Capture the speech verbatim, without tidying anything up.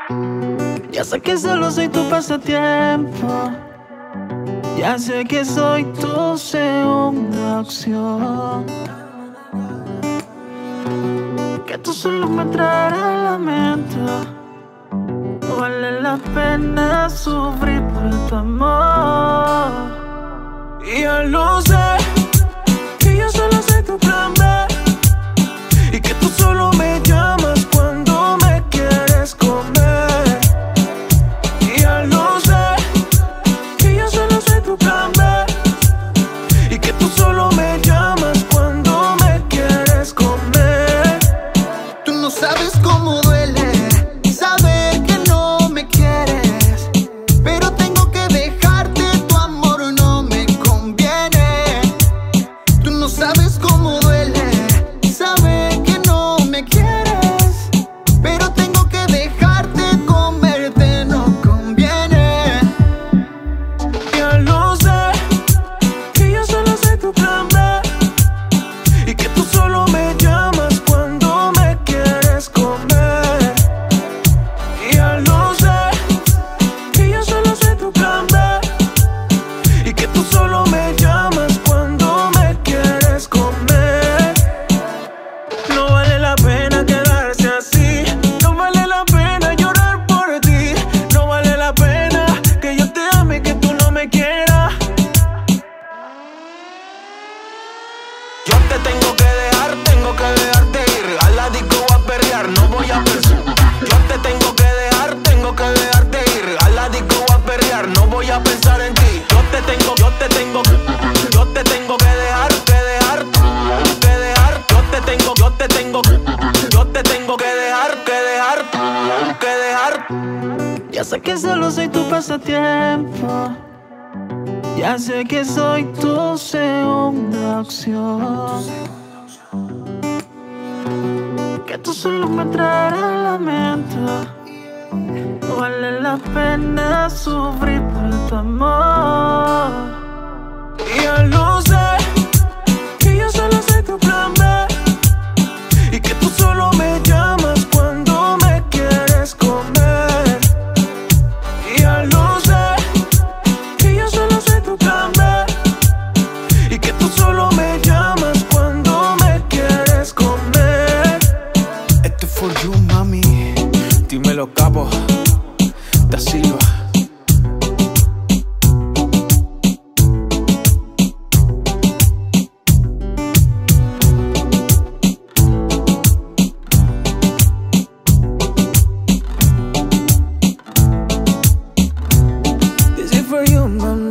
Ya sé que solo soy tu pasatiempo. Ya sé que soy tu segunda opción. Que tú solo me traerás a la mente. No vale la pena sufrir por tu amor. Y yo lo sé, que yo solo soy tu plan B. Y que tú solo me llamas cuando me quieres comer. Y yo lo sé, que yo solo soy tu plan B. Y que tú solo me llamas cuando me quieres comer. Tú no sabes cómo duele saber que no me quieres, pero tengo que dejarte, tu amor no me conviene. Tú no sabes cómo duele saber que no me quieres, pero tengo que dejarte, comerte no conviene. Ya lo sé, que yo solo soy tu plan B. Y que tú solo me llamas cuando me quieres comer. Ya lo sé, que yo solo soy tu plan B. Y que tú solo me llamas cuando me quieres comer. No vale la pena quedarse así. No vale la pena llorar por ti. No vale la pena que yo te ame y que tú no me quieras. Yo te tengo que dejar, tengo que dejarte ir. A la disco a perrear, no voy a pensar. Yo te tengo que dejar, tengo que dejarte ir. A la disco a perrear, no voy a pensar en ti. Yo te tengo, yo te tengo, yo te tengo que dejar, que dejar, que dejar. Yo te tengo, yo te tengo, yo te tengo que dejar, que dejar, que dejar. Ya sé que solo soy tu pasatiempo. Ya sé que soy tu segunda opción. Que tú solo me traerás a la mente. No vale la pena sufrir por tu amor. Y yo lo sé, que yo solo soy tu plan B. Y que tú solo me llamas cuando me quieres comer. Y yo lo sé, que yo solo soy tu plan B. Y que tú solo me llamas cuando me quieres comer. Esto es for you, mami. Dímelo, capo. Da Silva. This is for you, mama.